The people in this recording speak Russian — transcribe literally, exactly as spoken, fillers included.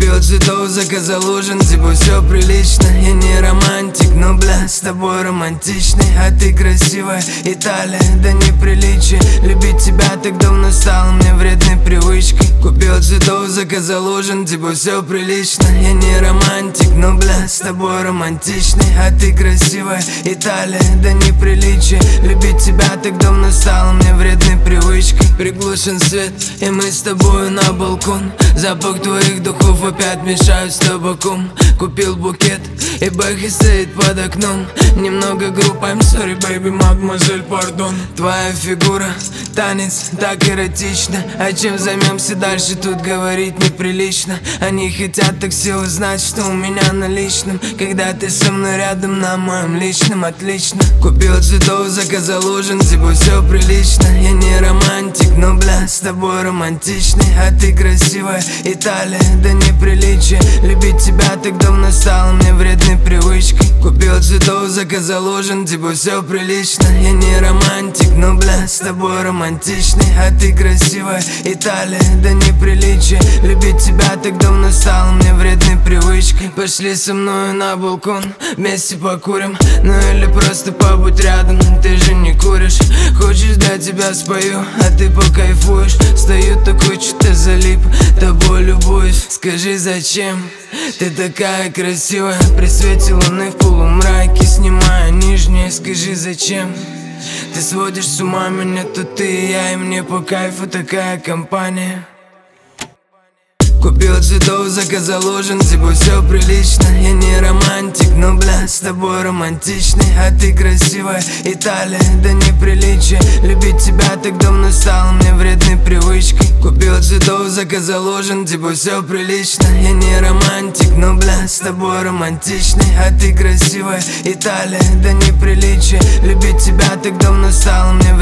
Купил цветов, заказал ужин, типа все прилично. Я не романтик, но бля, с тобой романтичный. А ты красивая, Италия, да неприличие. Любить тебя так давно стало мне вредной привычкой. Купил цветов, заказал ужин, типа все прилично. Я не романтик, но бля, с тобой романтичный. А ты красивая, Италия, да неприличие. Любить тебя так давно стало мне вредной привычкой. Приглушен свет, и мы с тобой на балкон. Запах твоих духов опять мешают с табаком. Купил букет, и Бэхи стоит под окном. Немного грубо, I'm sorry, baby, мадемуазель, пардон. Твоя фигура, танец, так эротично. А чем займемся дальше, тут говорить неприлично. Они хотят так все узнать, что у меня на личном. Когда ты со мной рядом, на моем личном, отлично. Купил цветов, заказал ужин, типа все прилично. Я не романтик, но бля, с тобой романтичный. А ты красивая, Италия, да неприличие. Любить тебя так давно стало мне вредной привычкой. Купил цветов, заказал ужин, типа все прилично. Я не романтик, но бля, с тобой романтичный. А ты красивая, Италия, да неприличие. Любить тебя так давно стало мне вредной привычкой. Пошли со мною на балкон, вместе покурим. Ну или просто побудь рядом, ты же не куришь. Хочешь, для тебя спою, а ты покайфуешь. Стою такой, что-то залип, тобой любуюсь. Скажи, зачем ты такая красивая? При свете луны в полумраке, снимая нижнее. Скажи, зачем ты сводишь с ума меня? Тут ты и я, и мне по кайфу такая компания. Купил цветов, заказал ужин, типа все прилично. Я не романтик, но бля, с тобой романтичный. А ты красивая, Италия, да неприличие. Любить тебя так давно стало мне вредной привычкой. Купил цветов, заказал ужин, типа все прилично. Я не романтик, но бля, с тобой романтичный. А ты красивая, Италия, да неприличие. Любить тебя так давно стало мне